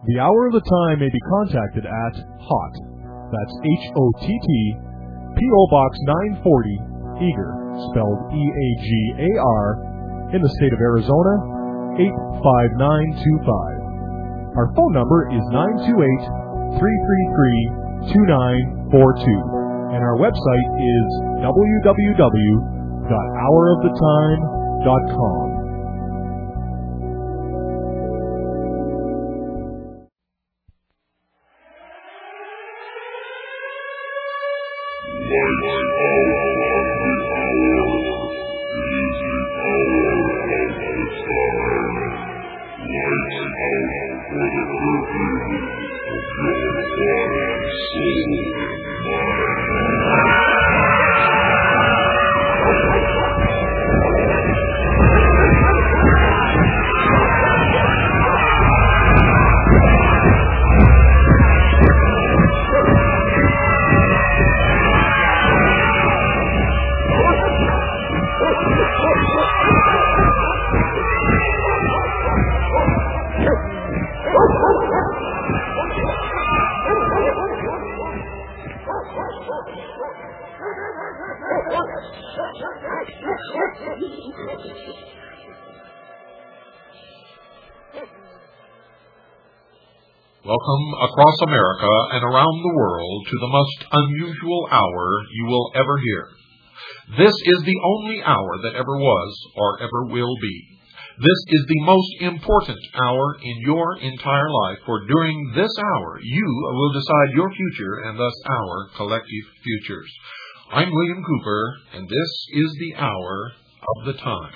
The Hour of the Time may be contacted at HOTT, that's H-O-T-T, P.O. Box 940, Eagar, spelled E-A-G-A-R, in the state of Arizona, 85925. Our phone number is 928-333-2942, and our website is www.houroftheTime.com. Welcome across America and around the world to the most unusual hour you will ever hear. This is the only hour that ever was or ever will be. This is the most important hour in your entire life, for during this hour you will decide your future and thus our collective futures. I'm William Cooper, and this is the Hour of the Time.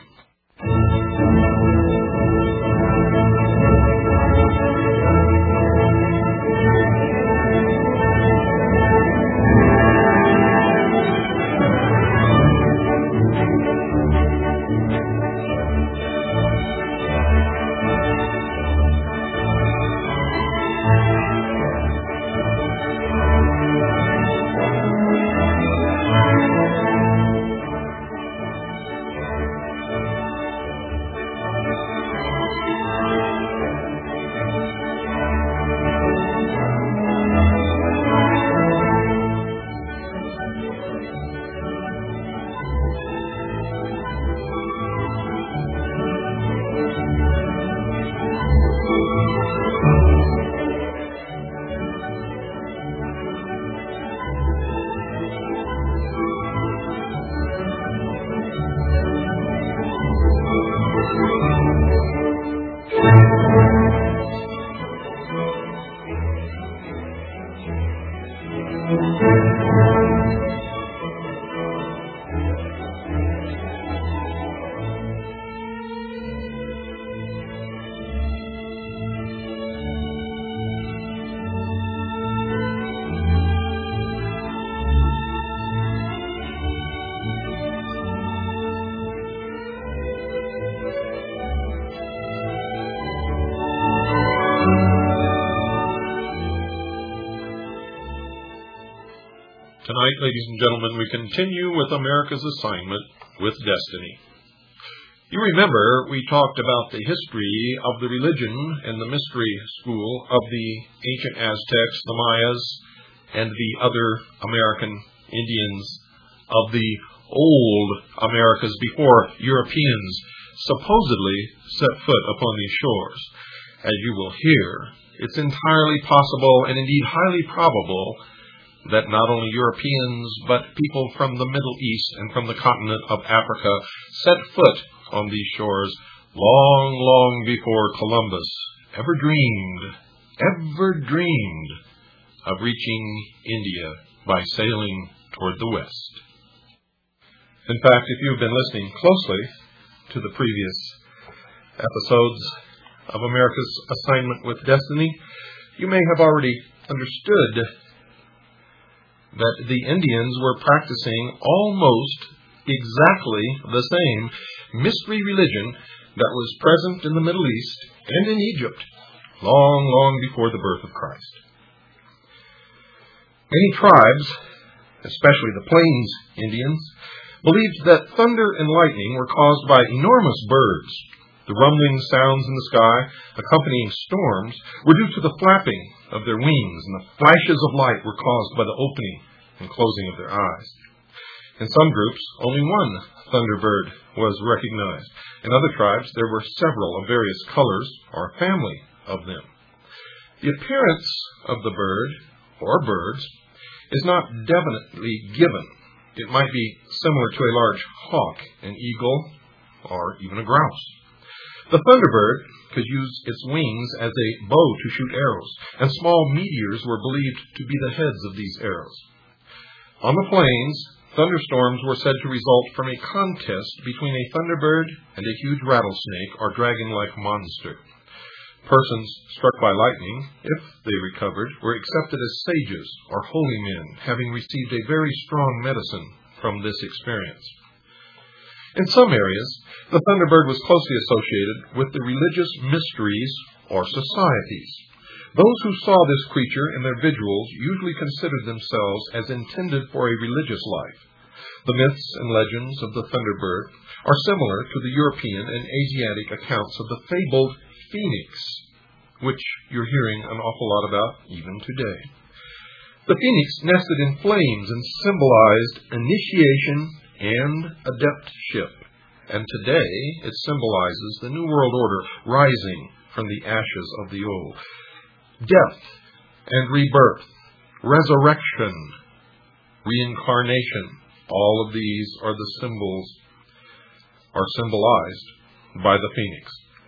Tonight, ladies and gentlemen, we continue with America's assignment with destiny. You remember we talked about the history of the religion and the mystery school of the ancient Aztecs, the Mayas, and the other American Indians of the old Americas before Europeans supposedly set foot upon these shores. As you will hear, it's entirely possible and indeed highly probable that not only Europeans, but people from the Middle East and from the continent of Africa set foot on these shores long, long before Columbus ever dreamed of reaching India by sailing toward the west. In fact, if you've been listening closely to the previous episodes of America's Assignment with Destiny, you may have already understood that the Indians were practicing almost exactly the same mystery religion that was present in the Middle East and in Egypt long, long before the birth of Christ. Many tribes, especially the Plains Indians, believed that thunder and lightning were caused by enormous birds, The rumbling sounds in the sky, accompanying storms, were due to the flapping of their wings, and the flashes of light were caused by the opening and closing of their eyes. In some groups, only one thunderbird was recognized. In other tribes, there were several of various colors, or a family of them. The appearance of the bird, or birds, is not definitely given. It might be similar to a large hawk, an eagle, or even a grouse. The thunderbird could use its wings as a bow to shoot arrows, and small meteors were believed to be the heads of these arrows. On the plains, thunderstorms were said to result from a contest between a thunderbird and a huge rattlesnake or dragon-like monster. Persons struck by lightning, if they recovered, were accepted as sages or holy men, having received a very strong medicine from this experience. In some areas, the thunderbird was closely associated with the religious mysteries or societies. Those who saw this creature in their vigils usually considered themselves as intended for a religious life. The myths and legends of the thunderbird are similar to the European and Asiatic accounts of the fabled phoenix, which you're hearing an awful lot about even today. The phoenix nested in flames and symbolized initiation and adeptship, and today it symbolizes the New World Order rising from the ashes of the old. Death and rebirth, resurrection, reincarnation, all of these are symbolized by the phoenix.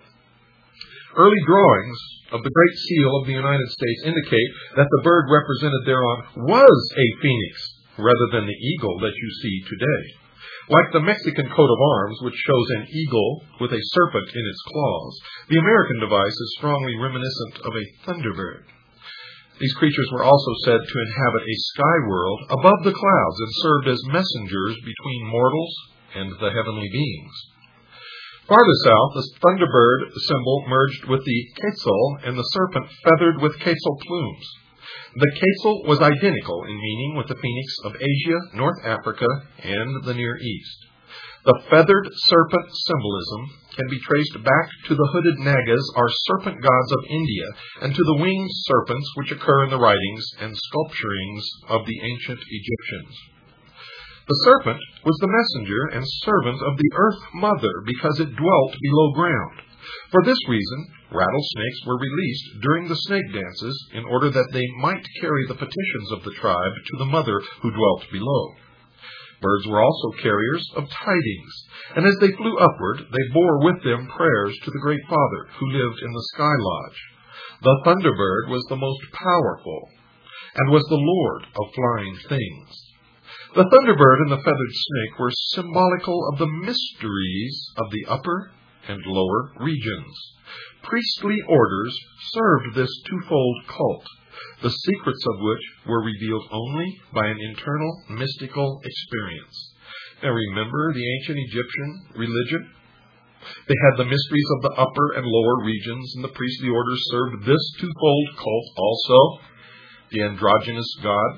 Early drawings of the Great Seal of the United States indicate that the bird represented thereon was a phoenix, rather than the eagle that you see today. Like the Mexican coat of arms, which shows an eagle with a serpent in its claws, the American device is strongly reminiscent of a thunderbird. These creatures were also said to inhabit a sky world above the clouds and served as messengers between mortals and the heavenly beings. Farther south, the thunderbird symbol merged with the quetzal and the serpent feathered with quetzal plumes. The quetzal was identical in meaning with the phoenix of Asia, North Africa, and the Near East. The feathered serpent symbolism can be traced back to the hooded nagas, or serpent gods of India, and to the winged serpents which occur in the writings and sculpturings of the ancient Egyptians. The serpent was the messenger and servant of the Earth Mother because it dwelt below ground. For this reason, rattlesnakes were released during the snake dances in order that they might carry the petitions of the tribe to the mother who dwelt below. Birds were also carriers of tidings, and as they flew upward, they bore with them prayers to the Great Father who lived in the Sky Lodge. The thunderbird was the most powerful and was the lord of flying things. The thunderbird and the feathered snake were symbolical of the mysteries of the upper and lower regions. Priestly orders served this twofold cult, the secrets of which were revealed only by an internal mystical experience. Now remember the ancient Egyptian religion? They had the mysteries of the upper and lower regions, and the priestly orders served this twofold cult also, the androgynous god.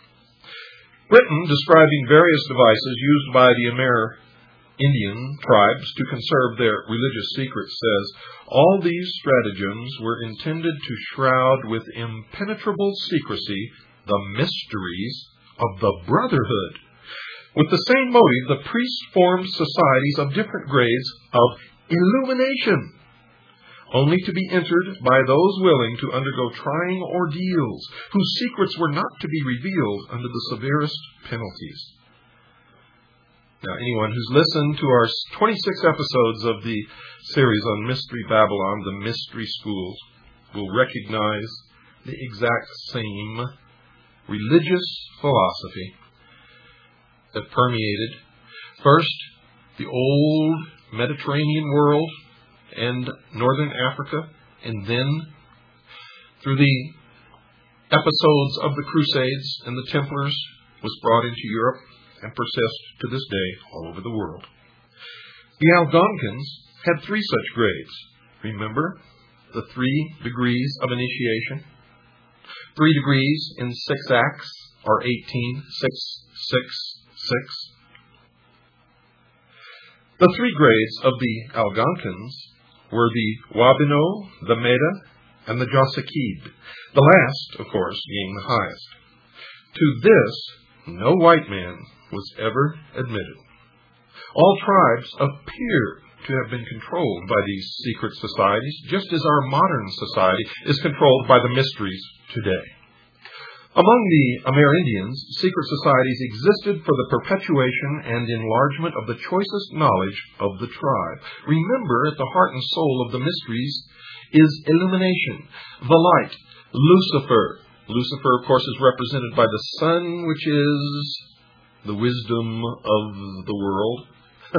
Britain, describing various devices used by the Amerindian tribes to conserve their religious secrets, says, all these stratagems were intended to shroud with impenetrable secrecy the mysteries of the brotherhood. With the same motive, the priests formed societies of different grades of illumination, only to be entered by those willing to undergo trying ordeals, whose secrets were not to be revealed under the severest penalties. Now, anyone who's listened to our 26 episodes of the series on Mystery Babylon, the Mystery Schools, will recognize the exact same religious philosophy that permeated first the old Mediterranean world and northern Africa, and then through the episodes of the Crusades and the Templars was brought into Europe and persists to this day all over the world. The Algonkins had 3 such grades. Remember the 3 degrees of initiation? 3 degrees in 6 acts, or 18, 6, 6, 6. The 3 grades of the Algonkins were the Wabino, the Meda, and the Josekid, the last, of course, being the highest. To this, no white man was ever admitted. All tribes appear to have been controlled by these secret societies, just as our modern society is controlled by the mysteries today. Among the Amerindians, secret societies existed for the perpetuation and enlargement of the choicest knowledge of the tribe. Remember, at the heart and soul of the mysteries is illumination, the light, Lucifer. Lucifer, of course, is represented by the sun, which is the wisdom of the world.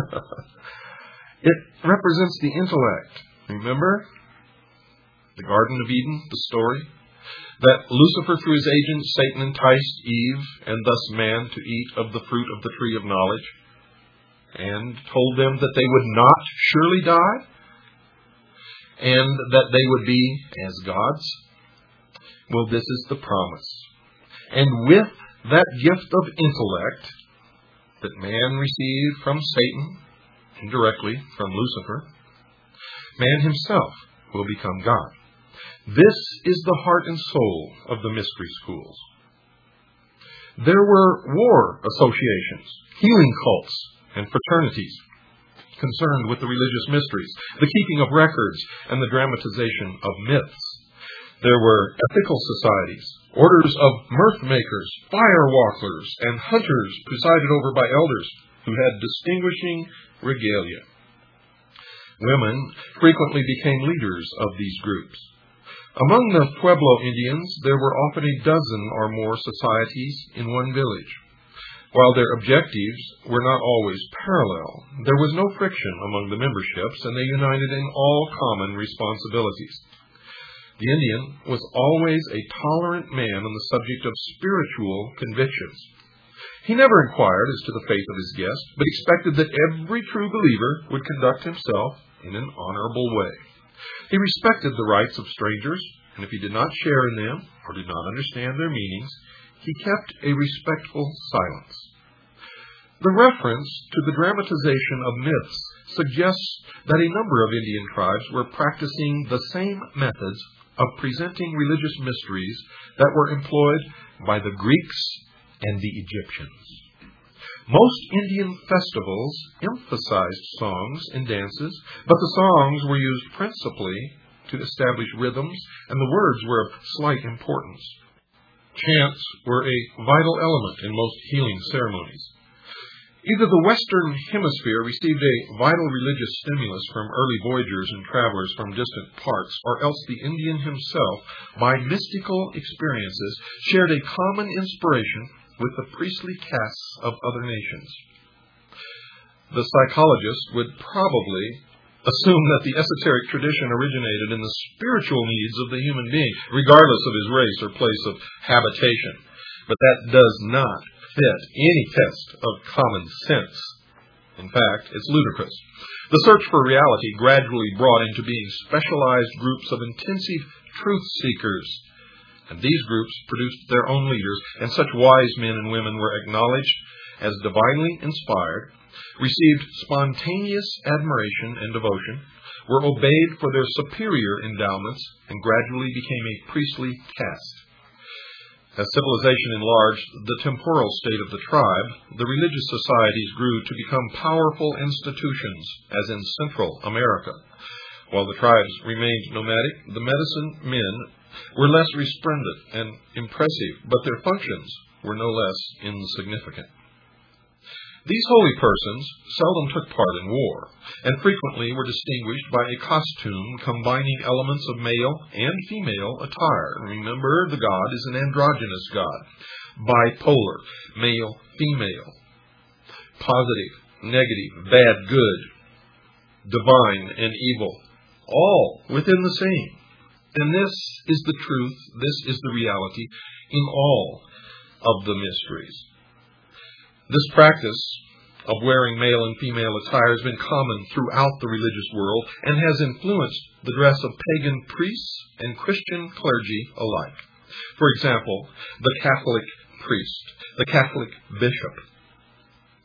It represents the intellect. Remember? The Garden of Eden, the story? That Lucifer, through his agent Satan, enticed Eve and thus man to eat of the fruit of the tree of knowledge and told them that they would not surely die and that they would be as gods. Well, this is the promise. And with that gift of intellect that man received from Satan, indirectly from Lucifer, man himself will become God. This is the heart and soul of the mystery schools. There were war associations, healing cults, and fraternities concerned with the religious mysteries, the keeping of records, and the dramatization of myths. There were ethical societies, orders of mirth makers, fire walkers, and hunters presided over by elders who had distinguishing regalia. Women frequently became leaders of these groups. Among the Pueblo Indians, there were often a dozen or more societies in one village. While their objectives were not always parallel, there was no friction among the memberships, and they united in all common responsibilities. The Indian was always a tolerant man on the subject of spiritual convictions. He never inquired as to the faith of his guest, but expected that every true believer would conduct himself in an honorable way. He respected the rights of strangers, and if he did not share in them or did not understand their meanings, he kept a respectful silence. The reference to the dramatization of myths suggests that a number of Indian tribes were practicing the same methods of presenting religious mysteries that were employed by the Greeks and the Egyptians. Most Indian festivals emphasized songs and dances, but the songs were used principally to establish rhythms, and the words were of slight importance. Chants were a vital element in most healing ceremonies. Either the Western Hemisphere received a vital religious stimulus from early voyagers and travelers from distant parts, or else the Indian himself, by mystical experiences, shared a common inspiration with the priestly castes of other nations. The psychologist would probably assume that the esoteric tradition originated in the spiritual needs of the human being, regardless of his race or place of habitation. But that does not fit any test of common sense. In fact, it's ludicrous. The search for reality gradually brought into being specialized groups of intensive truth seekers, and these groups produced their own leaders, and such wise men and women were acknowledged as divinely inspired, received spontaneous admiration and devotion, were obeyed for their superior endowments, and gradually became a priestly caste. As civilization enlarged the temporal state of the tribe, the religious societies grew to become powerful institutions, as in Central America. While the tribes remained nomadic, the medicine men were less resplendent and impressive, but their functions were no less insignificant. These holy persons seldom took part in war, and frequently were distinguished by a costume combining elements of male and female attire. Remember, the god is an androgynous god, bipolar, male, female, positive, negative, bad, good, divine, and evil, all within the same. And this is the truth, this is the reality in all of the mysteries. This practice of wearing male and female attire has been common throughout the religious world and has influenced the dress of pagan priests and Christian clergy alike. For example, the Catholic priest, the Catholic bishop.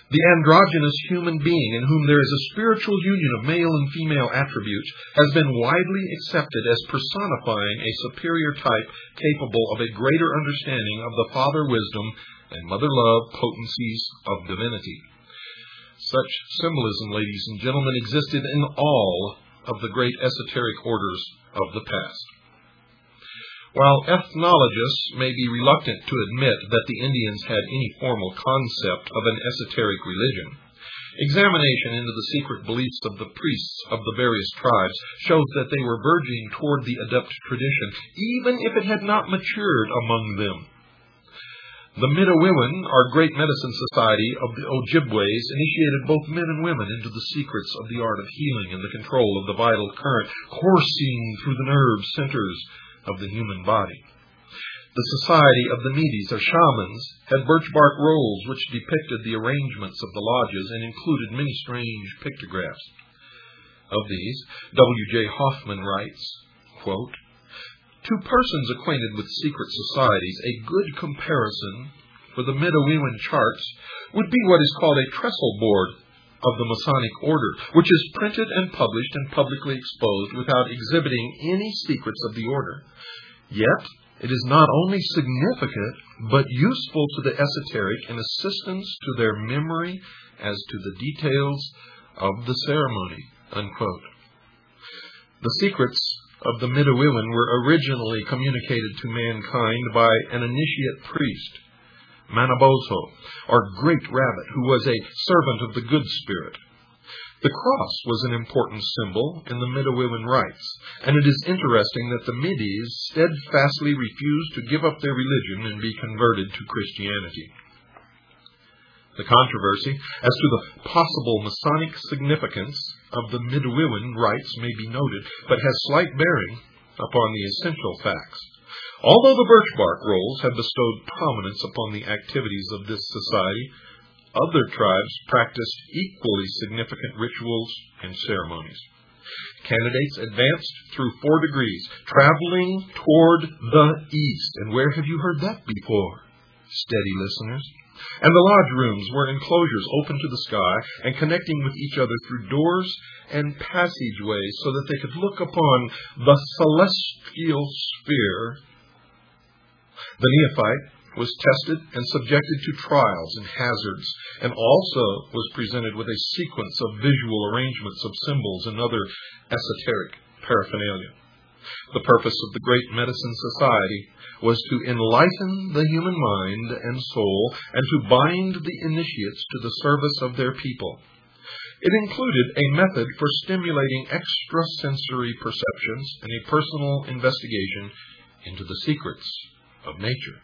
The androgynous human being, in whom there is a spiritual union of male and female attributes, has been widely accepted as personifying a superior type capable of a greater understanding of the father wisdom and mother love potencies of divinity. Such symbolism, ladies and gentlemen, existed in all of the great esoteric orders of the past. While ethnologists may be reluctant to admit that the Indians had any formal concept of an esoteric religion, examination into the secret beliefs of the priests of the various tribes shows that they were verging toward the adept tradition, even if it had not matured among them. The Midewiwin, our great medicine society of the Ojibways, initiated both men and women into the secrets of the art of healing and the control of the vital current coursing through the nerve centers of the human body. The Society of the Medes, or shamans, had birch bark rolls which depicted the arrangements of the lodges and included many strange pictographs. Of these, W.J. Hoffman writes, quote, "To persons acquainted with secret societies, a good comparison for the Midewiwin charts would be what is called a trestle board of the Masonic order, which is printed and published and publicly exposed without exhibiting any secrets of the order. Yet, it is not only significant, but useful to the esoteric in assistance to their memory as to the details of the ceremony." Unquote. The secrets of the Midewiwin were originally communicated to mankind by an initiate priest, Manabozho, or Great Rabbit, who was a servant of the Good Spirit. The cross was an important symbol in the Midewiwin rites, and it is interesting that the Medes steadfastly refused to give up their religion and be converted to Christianity. The controversy as to the possible Masonic significance of the Midewiwin rites may be noted, but has slight bearing upon the essential facts. Although the birch bark rolls have bestowed prominence upon the activities of this society, other tribes practiced equally significant rituals and ceremonies. Candidates advanced through 4 degrees, traveling toward the east. And where have you heard that before, steady listeners? And the lodge rooms were enclosures open to the sky and connecting with each other through doors and passageways so that they could look upon the celestial sphere. The neophyte was tested and subjected to trials and hazards, and also was presented with a sequence of visual arrangements of symbols and other esoteric paraphernalia. The purpose of the Great Medicine Society was to enlighten the human mind and soul and to bind the initiates to the service of their people. It included a method for stimulating extrasensory perceptions and a personal investigation into the secrets of nature.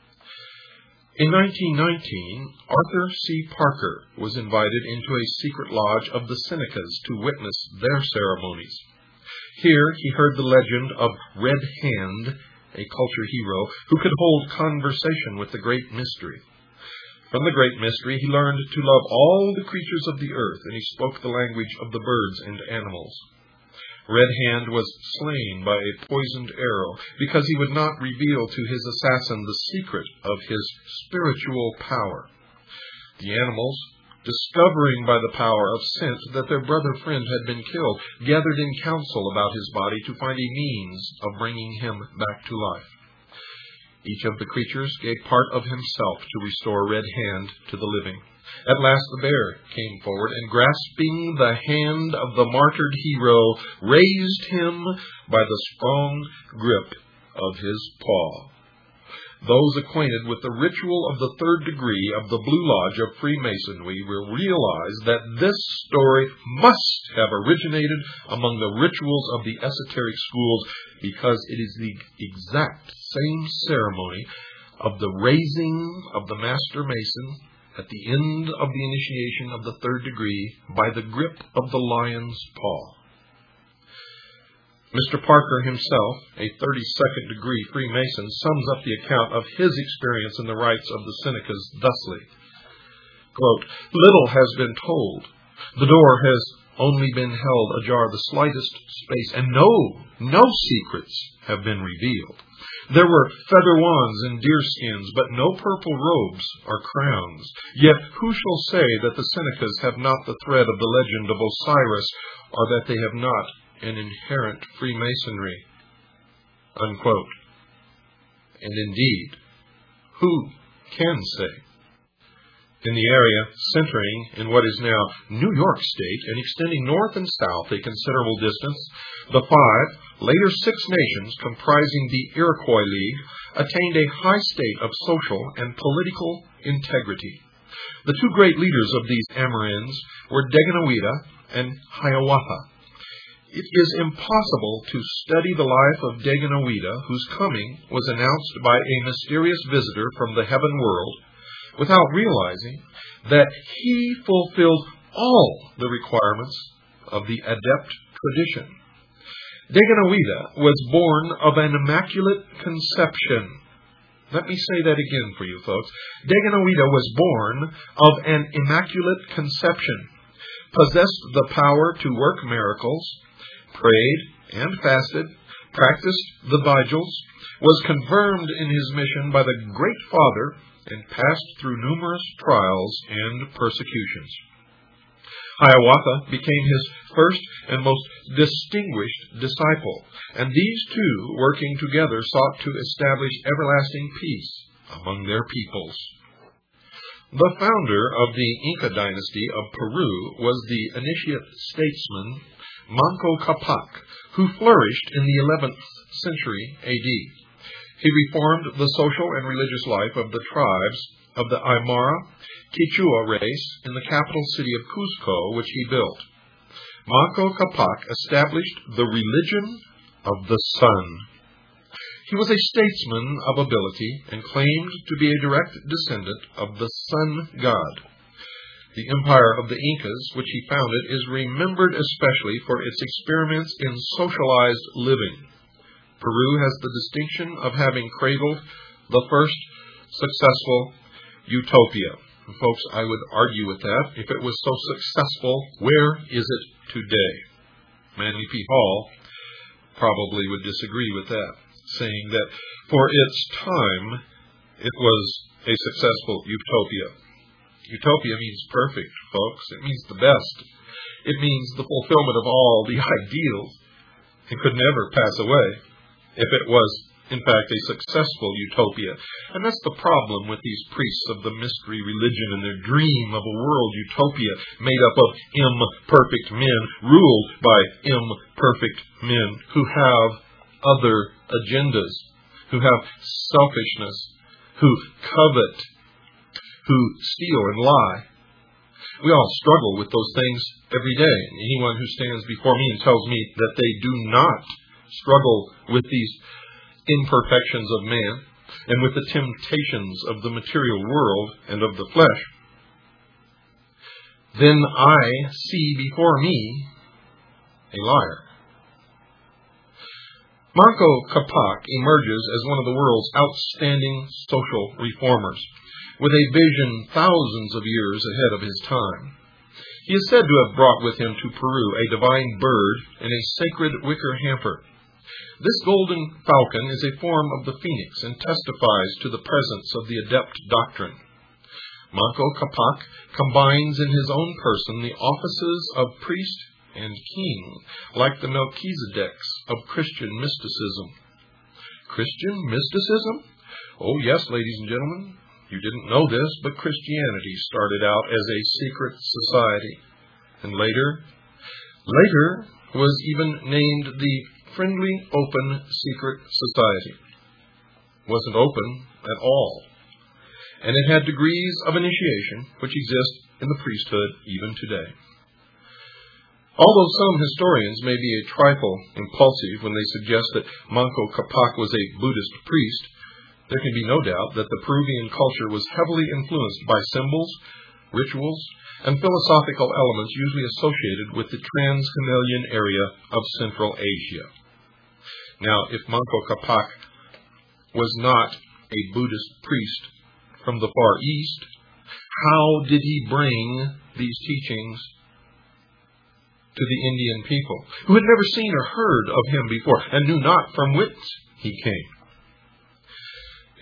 In 1919, Arthur C. Parker was invited into a secret lodge of the Senecas to witness their ceremonies. Here he heard the legend of Red Hand, a culture hero who could hold conversation with the Great Mystery. From the Great Mystery he learned to love all the creatures of the earth, and he spoke the language of the birds and animals. Red Hand was slain by a poisoned arrow because he would not reveal to his assassin the secret of his spiritual power. The animals, discovering by the power of scent that their brother friend had been killed, gathered in council about his body to find a means of bringing him back to life. Each of the creatures gave part of himself to restore Red Hand to the living. At last the bear came forward and, grasping the hand of the martyred hero, raised him by the strong grip of his paw. Those acquainted with the ritual of the 3rd degree of the Blue Lodge of Freemasonry will realize that this story must have originated among the rituals of the esoteric schools, because it is the exact same ceremony of the raising of the Master Mason at the end of the initiation of the 3rd degree by the grip of the lion's paw. Mr. Parker himself, a 32nd degree Freemason, sums up the account of his experience in the rites of the Senecas thusly, quote, "Little has been told. The door has only been held ajar the slightest space, and no secrets have been revealed. There were feather wands and deerskins, but no purple robes or crowns. Yet who shall say that the Senecas have not the thread of the legend of Osiris, or that they have not an inherent Freemasonry?" Unquote. And indeed, who can say? In the area centering in what is now New York State and extending north and south a considerable distance, the 5, later 6 nations comprising the Iroquois League attained a high state of social and political integrity. The 2 great leaders of these Amerinds were Daganoweda and Hiawatha. It is impossible to study the life of Daganoweda, whose coming was announced by a mysterious visitor from the heaven world, without realizing that he fulfilled all the requirements of the adept tradition. Daganoweda was born of an immaculate conception. Let me say that again for you folks. Daganoweda was born of an immaculate conception, possessed the power to work miracles, prayed and fasted, practiced the vigils, was confirmed in his mission by the Great Father, and passed through numerous trials and persecutions. Hiawatha became his first and most distinguished disciple, and these 2, working together, sought to establish everlasting peace among their peoples. The founder of the Inca dynasty of Peru was the initiate statesman Manco Capac, who flourished in the 11th century A.D. He reformed the social and religious life of the tribes of the Aymara Quichua race in the capital city of Cusco, which he built. Manco Capac established the religion of the sun. He was a statesman of ability and claimed to be a direct descendant of the sun god. The empire of the Incas, which he founded, is remembered especially for its experiments in socialized living. Peru has the distinction of having cradled the first successful utopia. And folks, I would argue with that. If it was so successful, where is it today? Manly P. Hall probably would disagree with that, saying that for its time, it was a successful utopia. Utopia means perfect, folks. It means the best. It means the fulfillment of all the ideals. It could never pass away if it was, in fact, a successful utopia. And that's the problem with these priests of the mystery religion and their dream of a world utopia made up of imperfect men, ruled by imperfect men who have other agendas, who have selfishness, who covet, who steal and lie. We all struggle with those things every day. Anyone who stands before me and tells me that they do not struggle with these imperfections of man and with the temptations of the material world and of the flesh, then I see before me a liar. Manco Capac emerges as one of the world's outstanding social reformers, with a vision thousands of years ahead of his time. He is said to have brought with him to Peru a divine bird and a sacred wicker hamper. This golden falcon is a form of the phoenix and testifies to the presence of the adept doctrine. Manco Capac combines in his own person the offices of priest and king, like the Melchizedeks of Christian mysticism. Christian mysticism? Oh yes, ladies and gentlemen, you didn't know this, but Christianity started out as a secret society, and later was even named the Friendly Open Secret Society. It wasn't open at all, and it had degrees of initiation which exist in the priesthood even today. Although some historians may be a trifle impulsive when they suggest that Manco Capac was a Buddhist priest, there can be no doubt that the Peruvian culture was heavily influenced by symbols, rituals, and philosophical elements usually associated with the trans-Himalayan area of Central Asia. Now, if Manco Capac was not a Buddhist priest from the Far East, how did he bring these teachings to the Indian people, who had never seen or heard of him before and knew not from whence he came?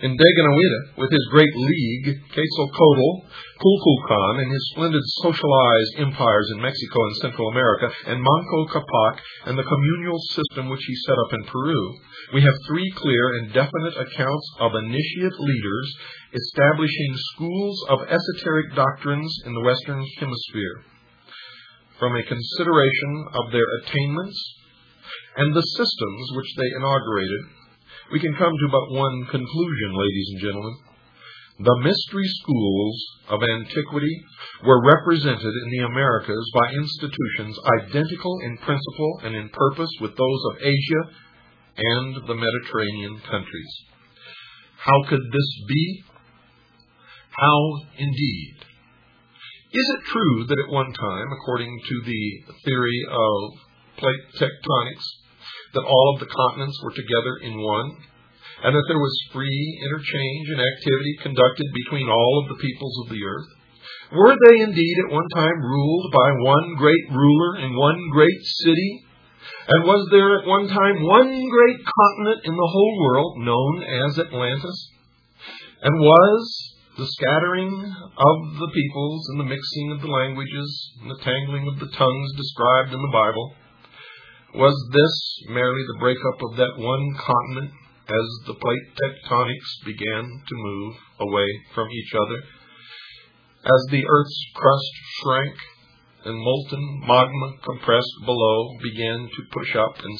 In Daganawida, with his great league, Quetzalcoatl, Kulkulkan, and his splendid socialized empires in Mexico and Central America, and Manco Capac, and the communal system which he set up in Peru, we have three clear and definite accounts of initiate leaders establishing schools of esoteric doctrines in the Western Hemisphere. From a consideration of their attainments and the systems which they inaugurated, we can come to but one conclusion, ladies and gentlemen. The mystery schools of antiquity were represented in the Americas by institutions identical in principle and in purpose with those of Asia and the Mediterranean countries. How could this be? How indeed? Is it true that at one time, according to the theory of plate tectonics, that all of the continents were together in one, and that there was free interchange and activity conducted between all of the peoples of the earth? Were they indeed at one time ruled by one great ruler in one great city? And was there at one time one great continent in the whole world known as Atlantis? And was the scattering of the peoples and the mixing of the languages and the tangling of the tongues described in the Bible, was this merely the breakup of that one continent as the plate tectonics began to move away from each other, as the earth's crust shrank and molten magma compressed below began to push up and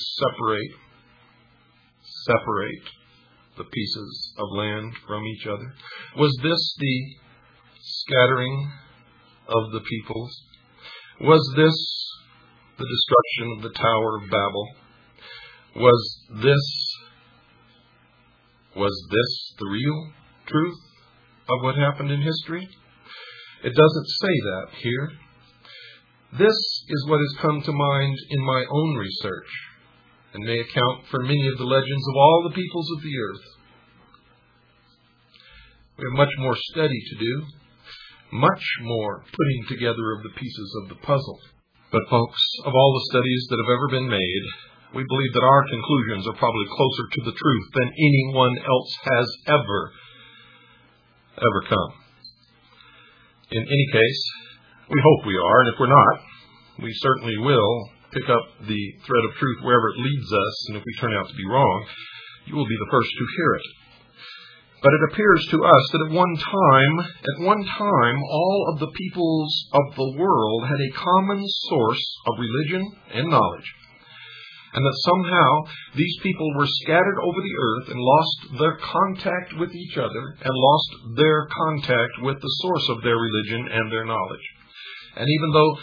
separate the pieces of land from each other? Was this the scattering of the peoples? Was this the destruction of the Tower of Babel? Was this the real truth of what happened in history? It doesn't say that here. This is what has come to mind in my own research, and may account for many of the legends of all the peoples of the earth. We have much more study to do, much more putting together of the pieces of the puzzle. But folks, of all the studies that have ever been made, we believe that our conclusions are probably closer to the truth than anyone else has ever come. In any case, we hope we are, and if we're not, we certainly will pick up the thread of truth wherever it leads us, and if we turn out to be wrong, you will be the first to hear it. But it appears to us that at one time, all of the peoples of the world had a common source of religion and knowledge, and that somehow these people were scattered over the earth and lost their contact with each other and lost their contact with the source of their religion and their knowledge. And even though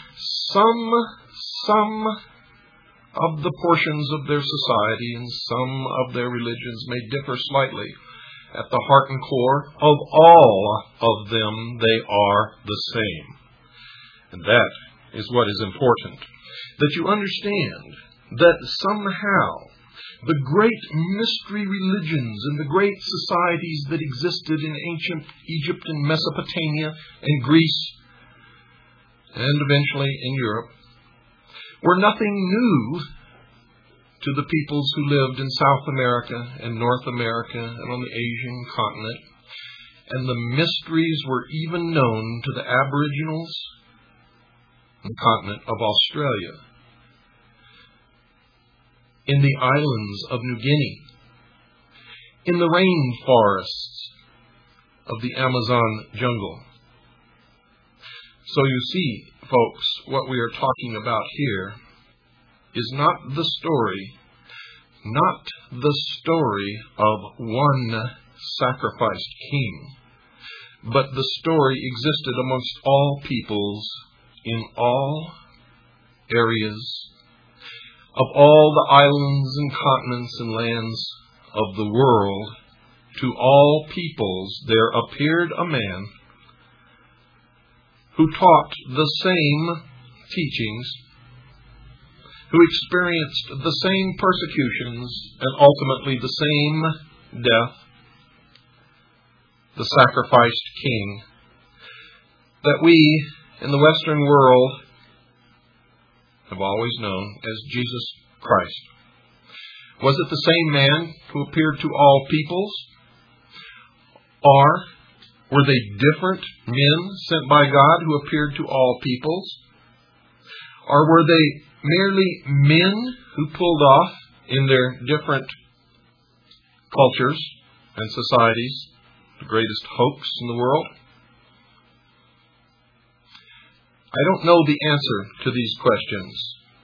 some of the portions of their society and some of their religions may differ slightly, at the heart and core of all of them, they are the same. And that is what is important, that you understand that somehow the great mystery religions and the great societies that existed in ancient Egypt and Mesopotamia and Greece and eventually in Europe were nothing new to the peoples who lived in South America and North America and on the Asian continent. And the mysteries were even known to the Aboriginals on the continent of Australia, in the islands of New Guinea, in the rainforests of the Amazon jungle. So you see, folks, what we are talking about here is not the story of one sacrificed king, but the story existed amongst all peoples in all areas of all the islands and continents and lands of the world. To all peoples there appeared a man who taught the same teachings, who experienced the same persecutions and ultimately the same death, the sacrificed king, that we in the Western world have always known as Jesus Christ. Was it the same man who appeared to all peoples? Or were they different men sent by God who appeared to all peoples? Or were they merely men who pulled off in their different cultures and societies the greatest hoax in the world? I don't know the answer to these questions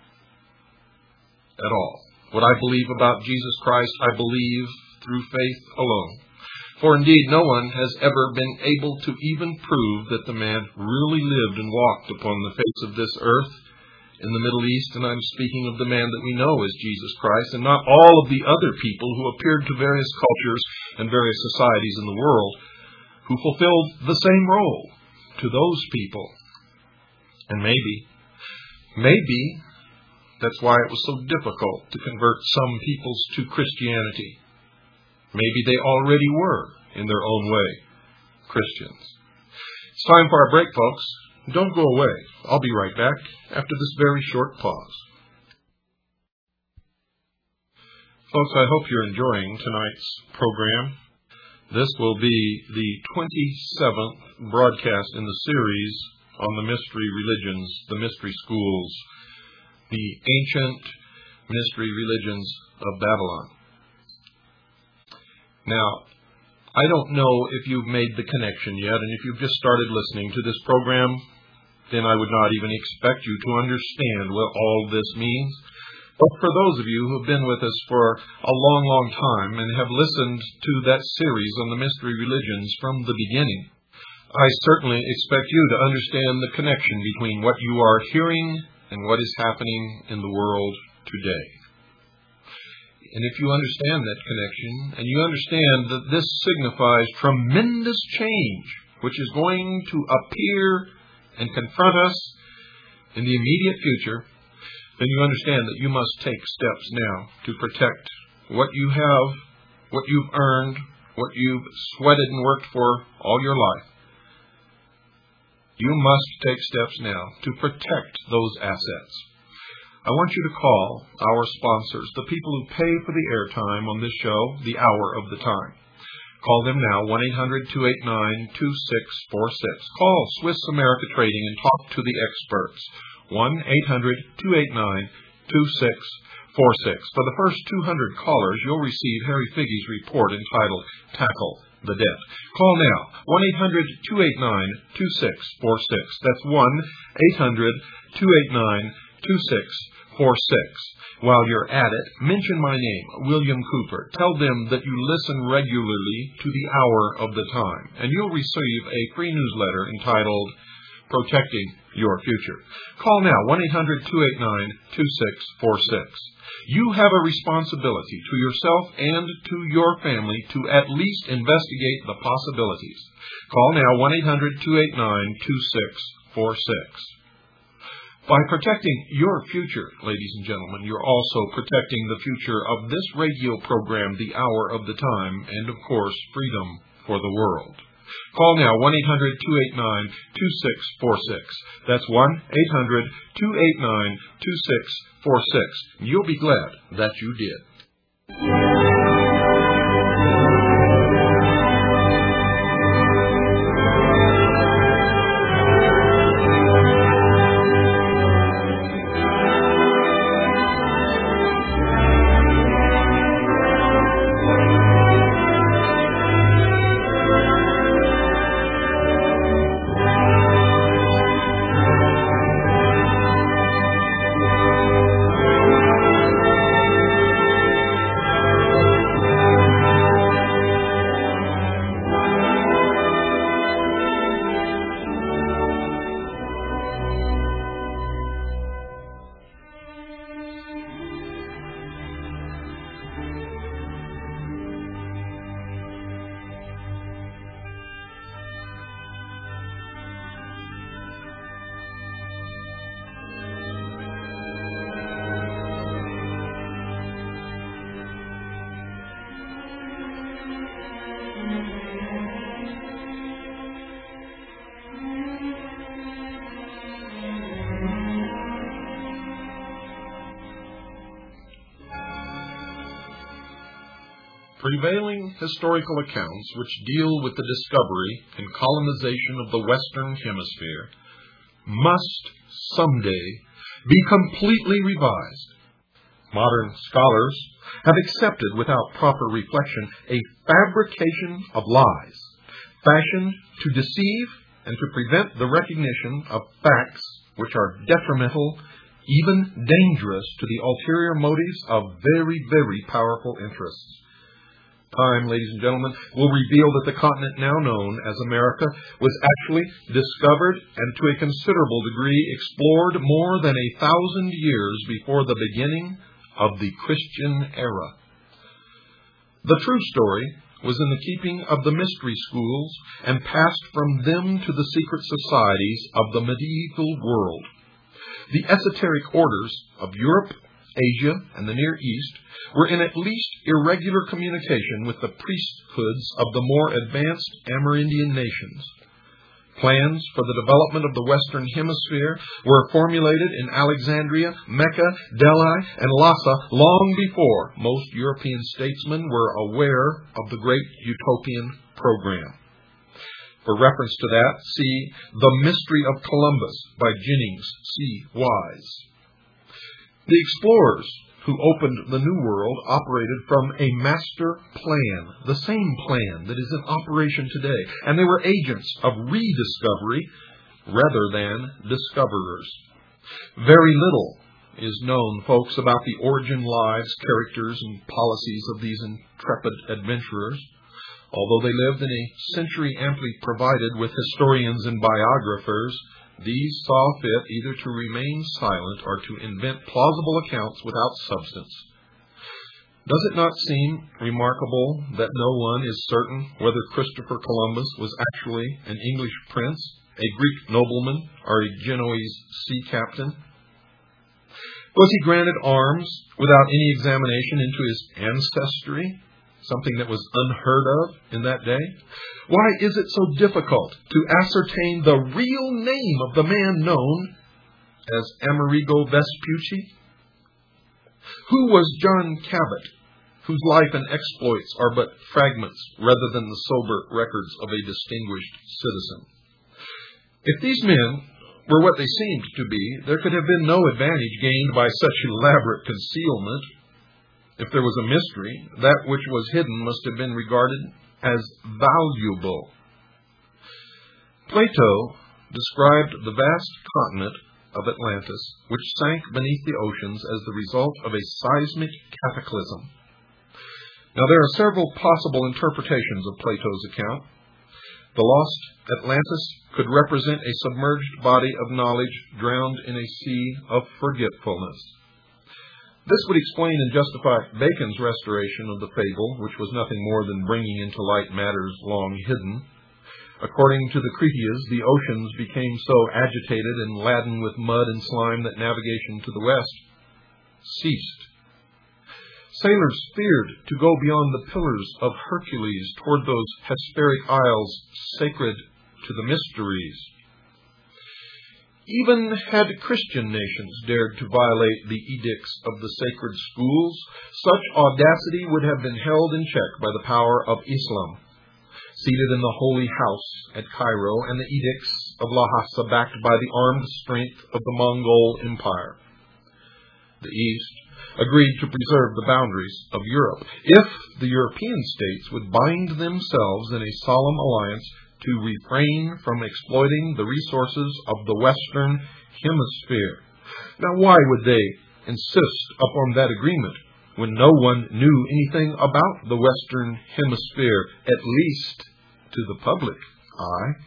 at all. What I believe about Jesus Christ, I believe through faith alone. For indeed, no one has ever been able to even prove that the man really lived and walked upon the face of this earth in the Middle East, and I'm speaking of the man that we know as Jesus Christ, and not all of the other people who appeared to various cultures and various societies in the world who fulfilled the same role to those people. And maybe that's why it was so difficult to convert some peoples to Christianity. Maybe they already were, in their own way, Christians. It's time for our break, folks. Don't go away. I'll be right back after this very short pause. Folks, I hope you're enjoying tonight's program. This will be the 27th broadcast in the series on the mystery religions, the mystery schools, the ancient mystery religions of Babylon. Now, I don't know if you've made the connection yet, and if you've just started listening to this program, then I would not even expect you to understand what all this means. But for those of you who have been with us for a long, long time and have listened to that series on the mystery religions from the beginning, I certainly expect you to understand the connection between what you are hearing and what is happening in the world today. And if you understand that connection, and you understand that this signifies tremendous change, which is going to appear and confront us in the immediate future, then you understand that you must take steps now to protect what you have, what you've earned, what you've sweated and worked for all your life. You must take steps now to protect those assets. I want you to call our sponsors, the people who pay for the airtime on this show, the hour of the time. Call them now, 1-800-289-2646. Call Swiss America Trading and talk to the experts. 1-800-289-2646. For the first 200 callers, you'll receive Harry Figge's report entitled Tackle the Debt. Call now, 1-800-289-2646. That's 1-800-289-2646. While you're at it, mention my name, William Cooper. Tell them that you listen regularly to the hour of the time, and you'll receive a free newsletter entitled Protecting Your Future. Call now, 1-800-289-2646. You have a responsibility to yourself and to your family to at least investigate the possibilities. Call now, 1-800-289-2646. By protecting your future, ladies and gentlemen, you're also protecting the future of this radio program, The Hour of the Time, and, of course, freedom for the world. Call now, 1-800-289-2646. That's 1-800-289-2646. You'll be glad that you did. prevailing historical accounts which deal with the discovery and colonization of the Western Hemisphere must someday be completely revised. Modern scholars have accepted without proper reflection a fabrication of lies, fashioned to deceive and to prevent the recognition of facts which are detrimental, even dangerous, to the ulterior motives of very, very powerful interests. Time, ladies and gentlemen, will reveal that the continent now known as America was actually discovered and to a considerable degree explored more than 1,000 years before the beginning of the Christian era. The true story was in the keeping of the mystery schools and passed from them to the secret societies of the medieval world. The esoteric orders of Europe, Asia, and the Near East were in at least irregular communication with the priesthoods of the more advanced Amerindian nations. Plans for the development of the Western Hemisphere were formulated in Alexandria, Mecca, Delhi, and Lhasa long before most European statesmen were aware of the great utopian program. For reference to that, see The Mystery of Columbus by Jennings C. Wise. The explorers who opened the New World operated from a master plan, the same plan that is in operation today, and they were agents of rediscovery rather than discoverers. Very little is known, folks, about the origin, lives, characters, and policies of these intrepid adventurers. Although they lived in a century amply provided with historians and biographers, these saw fit either to remain silent or to invent plausible accounts without substance. Does it not seem remarkable that no one is certain whether Christopher Columbus was actually an English prince, a Greek nobleman, or a Genoese sea captain? Was he granted arms without any examination into his ancestry, something that was unheard of in that day? Why is it so difficult to ascertain the real name of the man known as Amerigo Vespucci? Who was John Cabot, whose life and exploits are but fragments rather than the sober records of a distinguished citizen? If these men were what they seemed to be, there could have been no advantage gained by such elaborate concealment. If there was a mystery, that which was hidden must have been regarded as valuable. Plato described the vast continent of Atlantis, which sank beneath the oceans as the result of a seismic cataclysm. Now, there are several possible interpretations of Plato's account. The lost Atlantis could represent a submerged body of knowledge drowned in a sea of forgetfulness. This would explain and justify Bacon's restoration of the fable, which was nothing more than bringing into light matters long hidden. According to the Critias, the oceans became so agitated and laden with mud and slime that navigation to the west ceased. Sailors feared to go beyond the Pillars of Hercules toward those Hesperic isles sacred to the mysteries. Even had Christian nations dared to violate the edicts of the sacred schools, such audacity would have been held in check by the power of Islam, seated in the Holy House at Cairo, and the edicts of Lhasa backed by the armed strength of the Mongol Empire. The East agreed to preserve the boundaries of Europe if the European states would bind themselves in a solemn alliance to refrain from exploiting the resources of the Western Hemisphere. Now, why would they insist upon that agreement when no one knew anything about the Western Hemisphere, at least to the public eye?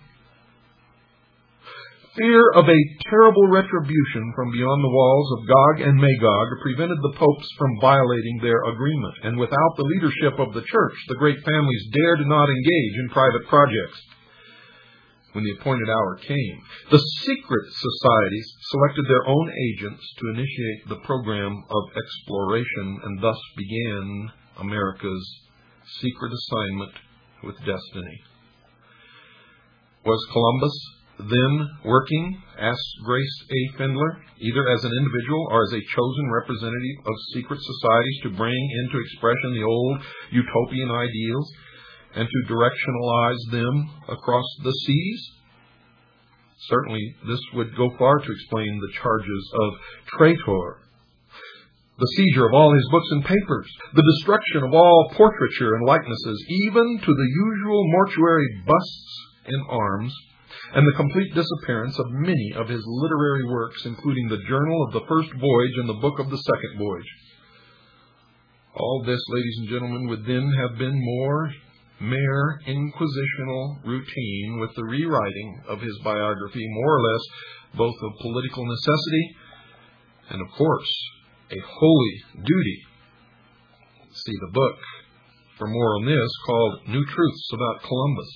Fear of a terrible retribution from beyond the walls of Gog and Magog prevented the popes from violating their agreement, and without the leadership of the church, the great families dared not engage in private projects. When the appointed hour came, the secret societies selected their own agents to initiate the program of exploration, and thus began America's secret assignment with destiny. Was Columbus then working, asks Grace A. Findler, either as an individual or as a chosen representative of secret societies to bring into expression the old utopian ideals and to directionalize them across the seas? Certainly, this would go far to explain the charges of traitor, the seizure of all his books and papers, the destruction of all portraiture and likenesses, even to the usual mortuary busts and arms, and the complete disappearance of many of his literary works, including the Journal of the First Voyage and the Book of the Second Voyage. All this, ladies and gentlemen, would then have been mere inquisitional routine with the rewriting of his biography, more or less both of political necessity and, of course, a holy duty. See the book for more on this, called New Truths About Columbus.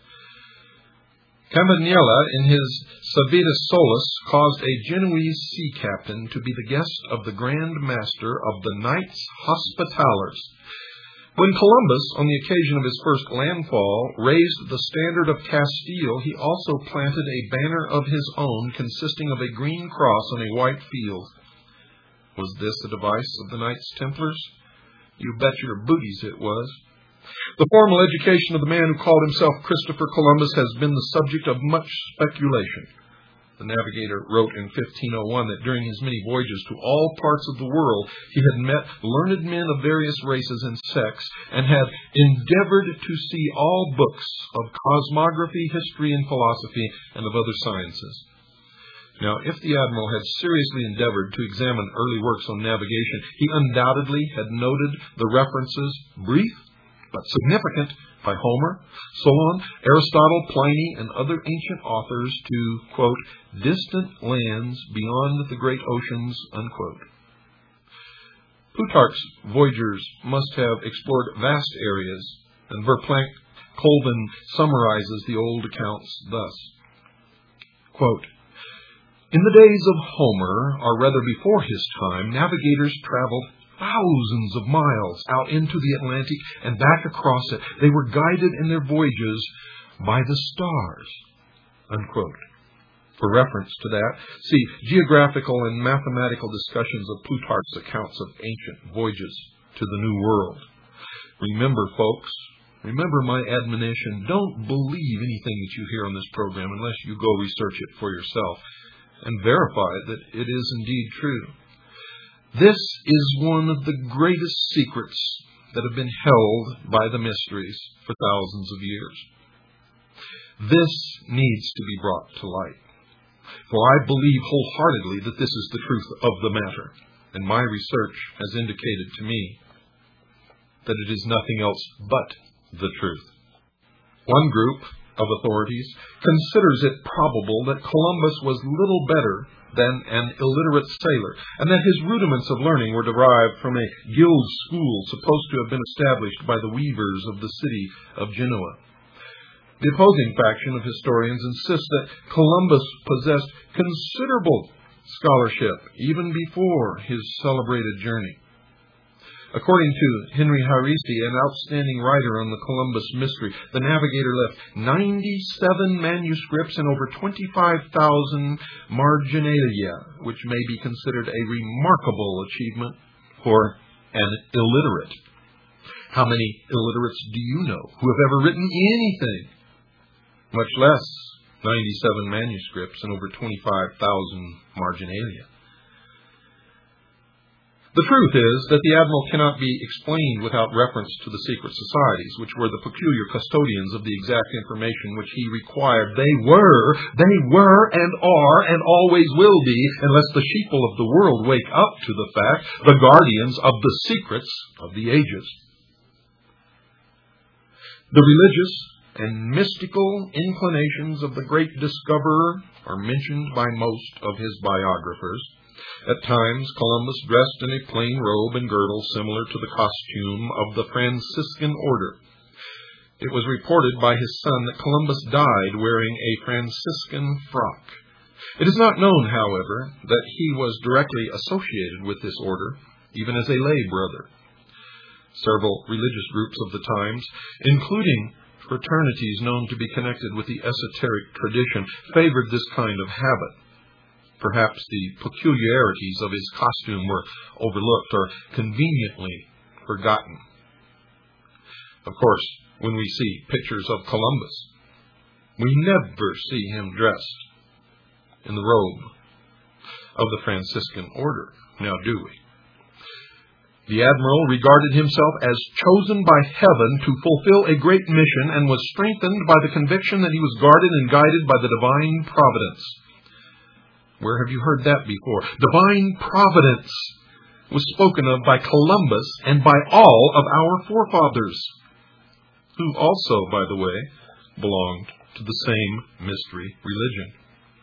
Campanella, in his Civitas Solis, caused a Genoese sea captain to be the guest of the Grand Master of the Knights Hospitallers. When Columbus, on the occasion of his first landfall, raised the standard of Castile, he also planted a banner of his own consisting of a green cross on a white field. Was this a device of the Knights Templars? You bet your booties it was. The formal education of the man who called himself Christopher Columbus has been the subject of much speculation. The navigator wrote in 1501 that during his many voyages to all parts of the world, he had met learned men of various races and sects, and had endeavored to see all books of cosmography, history, and philosophy, and of other sciences. Now, if the admiral had seriously endeavored to examine early works on navigation, he undoubtedly had noted the references, brief but significant, by Homer, Solon, Aristotle, Pliny, and other ancient authors to, quote, distant lands beyond the great oceans, unquote. Plutarch's voyagers must have explored vast areas, and Verplanck Colvin summarizes the old accounts thus, quote, in the days of Homer, or rather before his time, navigators traveled thousands of miles out into the Atlantic and back across it. They were guided in their voyages by the stars, unquote. For reference to that, see geographical and mathematical discussions of Plutarch's accounts of ancient voyages to the New World. Remember, folks, remember my admonition, don't believe anything that you hear on this program unless you go research it for yourself and verify that it is indeed true. This is one of the greatest secrets that have been held by the mysteries for thousands of years. This needs to be brought to light. For I believe wholeheartedly that this is the truth of the matter, and my research has indicated to me that it is nothing else but the truth. One group of authorities considers it probable that Columbus was little better than an illiterate sailor, and that his rudiments of learning were derived from a guild school supposed to have been established by the weavers of the city of Genoa. The opposing faction of historians insists that Columbus possessed considerable scholarship even before his celebrated journey. According to Henry Haristi, an outstanding writer on the Columbus mystery, the navigator left 97 manuscripts and over 25,000 marginalia, which may be considered a remarkable achievement for an illiterate. How many illiterates do you know who have ever written anything? Much less 97 manuscripts and over 25,000 marginalia. The truth is that the admiral cannot be explained without reference to the secret societies, which were the peculiar custodians of the exact information which he required. They were, and are, and always will be, unless the sheeple of the world wake up to the fact, the guardians of the secrets of the ages. The religious and mystical inclinations of the great discoverer are mentioned by most of his biographers. At times, Columbus dressed in a plain robe and girdle similar to the costume of the Franciscan order. It was reported by his son that Columbus died wearing a Franciscan frock. It is not known, however, that he was directly associated with this order, even as a lay brother. Several religious groups of the times, including fraternities known to be connected with the esoteric tradition favored this kind of habit. Perhaps the peculiarities of his costume were overlooked or conveniently forgotten. Of course, when we see pictures of Columbus, we never see him dressed in the robe of the Franciscan order, now do we? The admiral regarded himself as chosen by heaven to fulfill a great mission and was strengthened by the conviction that he was guarded and guided by the divine providence. Where have you heard that before? Divine providence was spoken of by Columbus and by all of our forefathers, who also, by the way, belonged to the same mystery religion.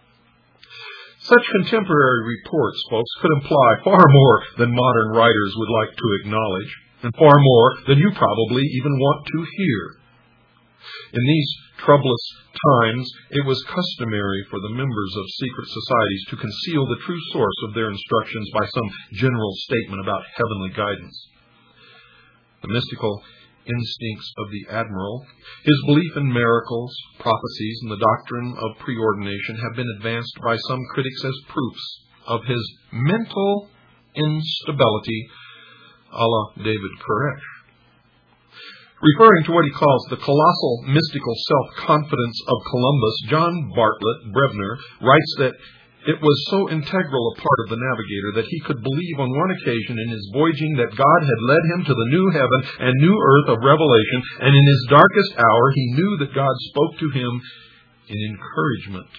Such contemporary reports, folks, could imply far more than modern writers would like to acknowledge, and far more than you probably even want to hear. In these troublous times, it was customary for the members of secret societies to conceal the true source of their instructions by some general statement about heavenly guidance. The mystical instincts of the admiral, his belief in miracles, prophecies, and the doctrine of preordination have been advanced by some critics as proofs of his mental instability, a la David Koresh. Referring to what he calls the colossal mystical self-confidence of Columbus, John Bartlett Brebner writes that it was so integral a part of the navigator that he could believe on one occasion in his voyaging that God had led him to the new heaven and new earth of revelation, and in his darkest hour he knew that God spoke to him in encouragement.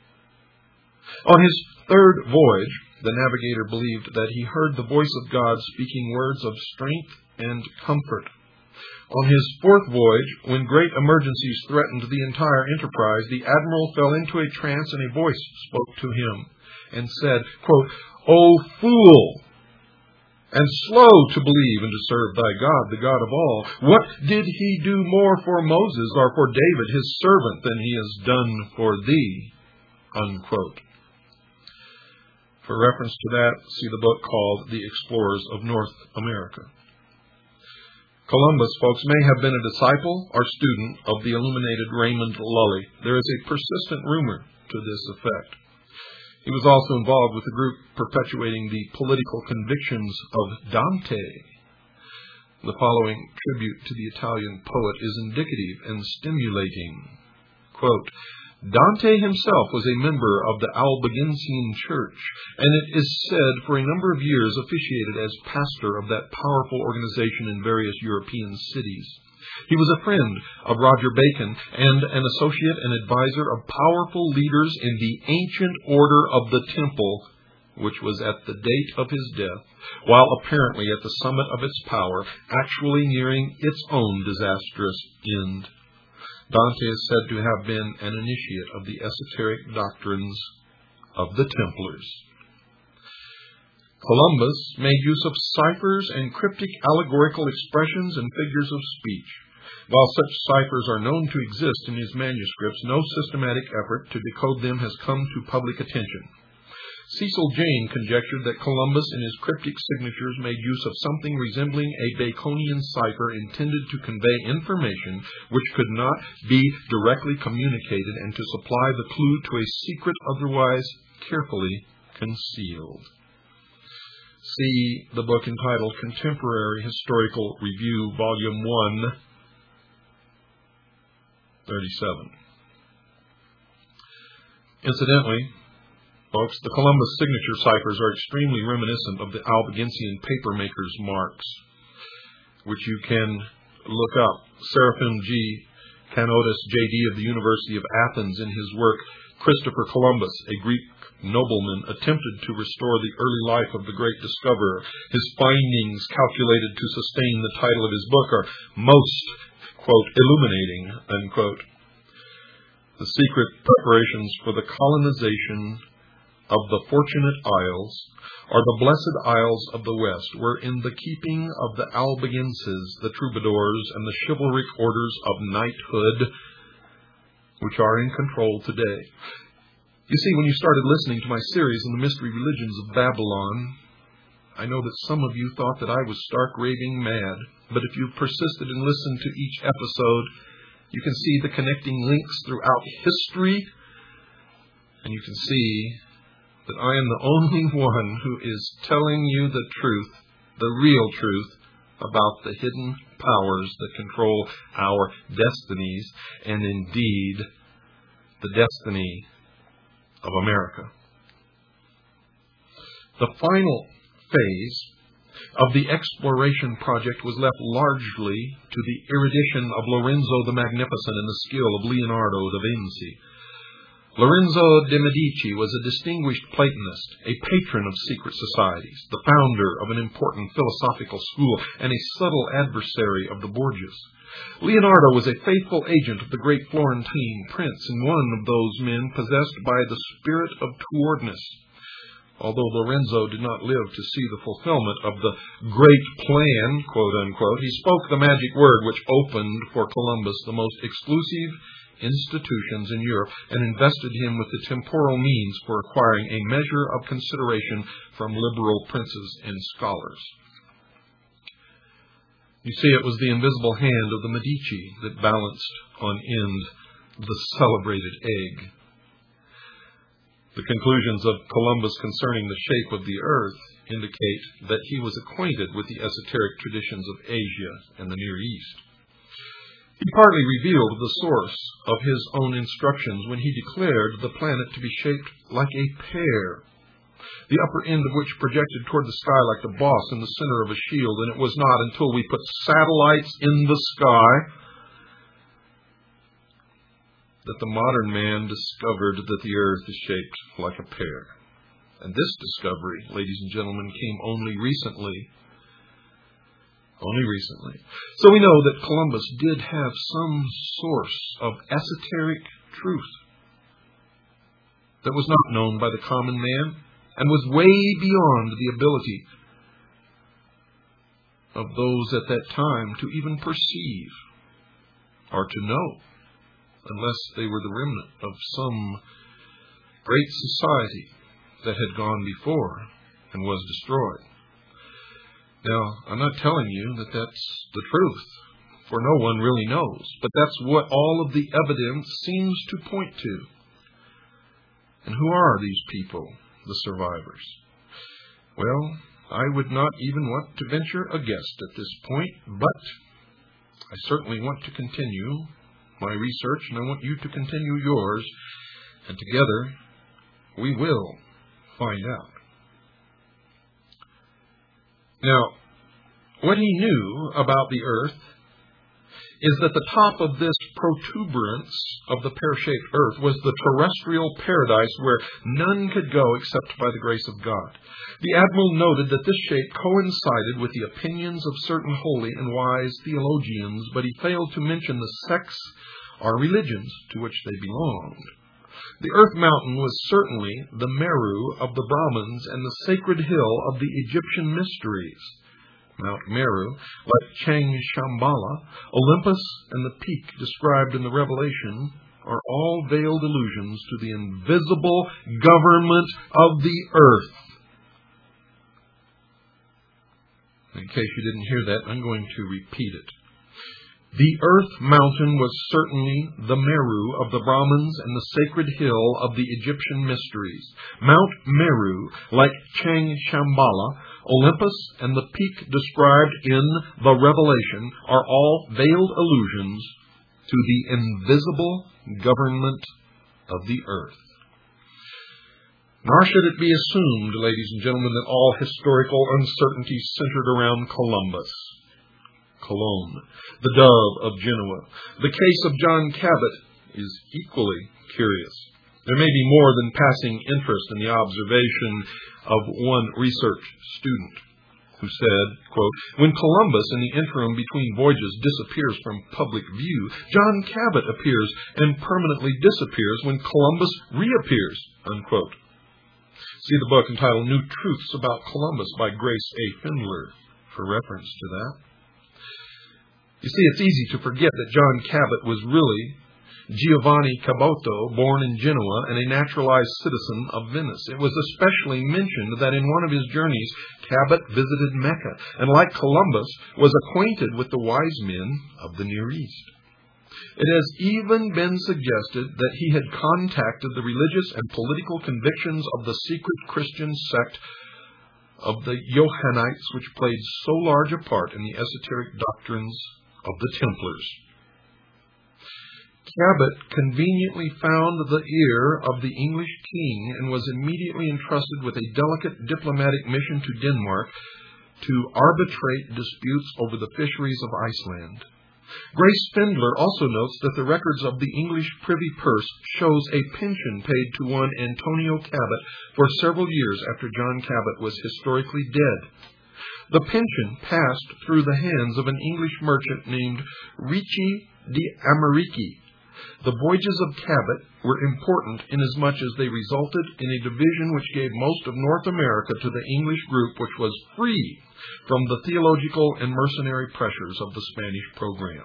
On his third voyage, the navigator believed that he heard the voice of God speaking words of strength and comfort. On his fourth voyage, when great emergencies threatened the entire enterprise, the admiral fell into a trance and a voice spoke to him and said, quote, "O fool, and slow to believe and to serve thy God, the God of all, what did he do more for Moses or for David, his servant, than he has done for thee?" Unquote. For reference to that, see the book called The Explorers of North America. Columbus, folks, may have been a disciple or student of the illuminated Raymond Lully. There is a persistent rumor to this effect. He was also involved with the group perpetuating the political convictions of Dante. The following tribute to the Italian poet is indicative and stimulating. Quote, "Dante himself was a member of the Albigensian Church, and it is said for a number of years officiated as pastor of that powerful organization in various European cities. He was a friend of Roger Bacon and an associate and advisor of powerful leaders in the ancient order of the Temple, which was at the date of his death, while apparently at the summit of its power, actually nearing its own disastrous end. Dante is said to have been an initiate of the esoteric doctrines of the Templars." Columbus made use of ciphers and cryptic allegorical expressions and figures of speech. While such ciphers are known to exist in his manuscripts, no systematic effort to decode them has come to public attention. Cecil Jane conjectured that Columbus in his cryptic signatures made use of something resembling a Baconian cipher intended to convey information which could not be directly communicated and to supply the clue to a secret otherwise carefully concealed. See the book entitled Contemporary Historical Review, Volume 1, 37. Incidentally, folks, the Columbus signature ciphers are extremely reminiscent of the Albigensian papermaker's marks, which you can look up. Seraphim G. Canotis, J.D. of the University of Athens, in his work, Christopher Columbus, a Greek nobleman, attempted to restore the early life of the great discoverer. His findings, calculated to sustain the title of his book, are most, quote, illuminating, unquote. The secret preparations for the colonization of the Fortunate Isles, or the Blessed Isles of the West, were in the keeping of the Albigenses, the troubadours, and the chivalric orders of knighthood, which are in control today. You see, when you started listening to my series on the mystery religions of Babylon, I know that some of you thought that I was stark raving mad, but if you persisted and listened to each episode, You can see the connecting links throughout history, and you can see that I am the only one who is telling you the truth, the real truth, about the hidden powers that control our destinies, and indeed, the destiny of America. The final phase of the exploration project was left largely to the erudition of Lorenzo the Magnificent and the skill of Leonardo da Vinci. Lorenzo de' Medici was a distinguished Platonist, a patron of secret societies, the founder of an important philosophical school, and a subtle adversary of the Borgias. Leonardo was a faithful agent of the great Florentine prince, and one of those men possessed by the spirit of towardness. Although Lorenzo did not live to see the fulfillment of the great plan, quote unquote, he spoke the magic word which opened for Columbus the most exclusive institutions in Europe and invested him with the temporal means for acquiring a measure of consideration from liberal princes and scholars. You see, it was the invisible hand of the Medici that balanced on end the celebrated egg. The conclusions of Columbus concerning the shape of the earth indicate that he was acquainted with the esoteric traditions of Asia and the Near East. He partly revealed the source of his own instructions when he declared the planet to be shaped like a pear, the upper end of which projected toward the sky like the boss in the center of a shield, and it was not until we put satellites in the sky that the modern man discovered that the earth is shaped like a pear. And this discovery, ladies and gentlemen, came only recently. Only recently. So we know that Columbus did have some source of esoteric truth that was not known by the common man and was way beyond the ability of those at that time to even perceive or to know, unless they were the remnant of some great society that had gone before and was destroyed. Now, I'm not telling you that that's the truth, for no one really knows, but that's what all of the evidence seems to point to. And who are these people, the survivors? Well, I would not even want to venture a guess at this point, but I certainly want to continue my research, and I want you to continue yours, and together we will find out. Now, what he knew about the earth is that the top of this protuberance of the pear-shaped earth was the terrestrial paradise where none could go except by the grace of God. The admiral noted that this shape coincided with the opinions of certain holy and wise theologians, but he failed to mention the sects or religions to which they belonged. The Earth Mountain was certainly the Meru of the Brahmins and the sacred hill of the Egyptian mysteries. Mount Meru, like Chang Shambhala, Olympus, and the peak described in the Revelation are all veiled allusions to the invisible government of the earth. In case you didn't hear that, I'm going to repeat it. The Earth Mountain was certainly the Meru of the Brahmins and the sacred hill of the Egyptian mysteries. Mount Meru, like Chang Shambhala, Olympus, and the peak described in the Revelation are all veiled allusions to the invisible government of the earth. Nor should it be assumed, ladies and gentlemen, that all historical uncertainty centered around Columbus. Cologne, the dove of Genoa. The case of John Cabot is equally curious. There may be more than passing interest in the observation of one research student who said, quote, "When Columbus in the interim between voyages disappears from public view, John Cabot appears and permanently disappears when Columbus reappears," unquote. See the book entitled New Truths About Columbus by Grace A. Findler for reference to that. You see, it's easy to forget that John Cabot was really Giovanni Caboto, born in Genoa and a naturalized citizen of Venice. It was especially mentioned that in one of his journeys, Cabot visited Mecca and, like Columbus, was acquainted with the wise men of the Near East. It has even been suggested that he had contacted the religious and political convictions of the secret Christian sect of the Johannites, which played so large a part in the esoteric doctrines of the Templars. Cabot conveniently found the ear of the English king and was immediately entrusted with a delicate diplomatic mission to Denmark to arbitrate disputes over the fisheries of Iceland. Grace Spindler also notes that the records of the English privy purse shows a pension paid to one Antonio Cabot for several years after John Cabot was historically dead. The pension passed through the hands of an English merchant named Ricci de Americi. The voyages of Cabot were important inasmuch as they resulted in a division which gave most of North America to the English group, which was free from the theological and mercenary pressures of the Spanish program.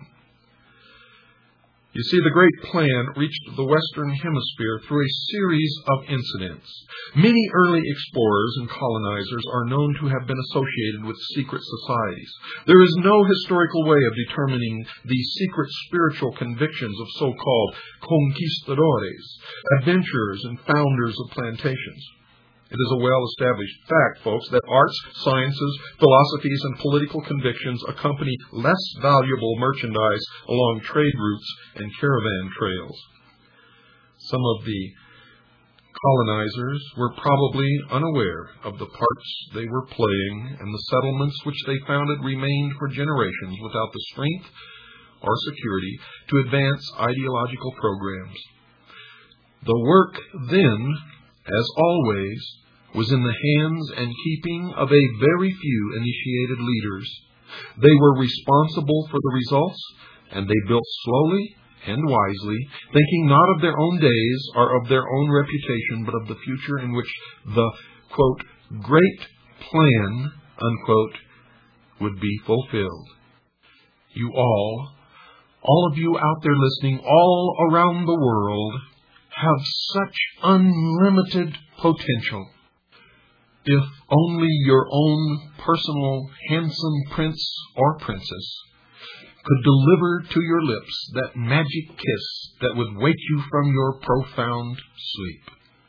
You see, the great plan reached the Western Hemisphere through a series of incidents. Many early explorers and colonizers are known to have been associated with secret societies. There is no historical way of determining the secret spiritual convictions of so-called conquistadores, adventurers, and founders of plantations. It is a well-established fact, folks, that arts, sciences, philosophies, and political convictions accompany less valuable merchandise along trade routes and caravan trails. Some of the colonizers were probably unaware of the parts they were playing, and the settlements which they founded remained for generations without the strength or security to advance ideological programs. The work then, as always, was in the hands and keeping of a very few initiated leaders. They were responsible for the results, and they built slowly and wisely, thinking not of their own days or of their own reputation, but of the future in which the, quote, great plan, unquote, would be fulfilled. You all of you out there listening, all around the world, have such unlimited potential. If only your own personal handsome prince or princess could deliver to your lips that magic kiss that would wake you from your profound sleep.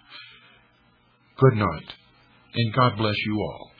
Good night, and God bless you all.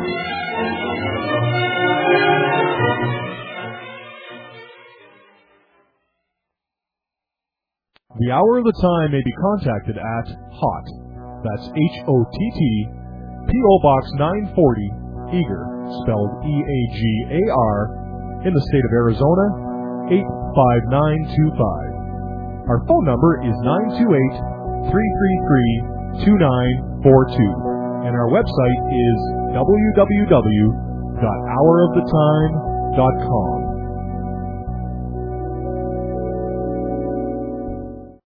The Hour of the Time may be contacted at HOTT, that's H-O-T-T, P.O. Box 940, Eagar, spelled E-A-G-A-R, in the state of Arizona, 85925. Our phone number is 928-333-2942, and our website is www.houroftetime.com.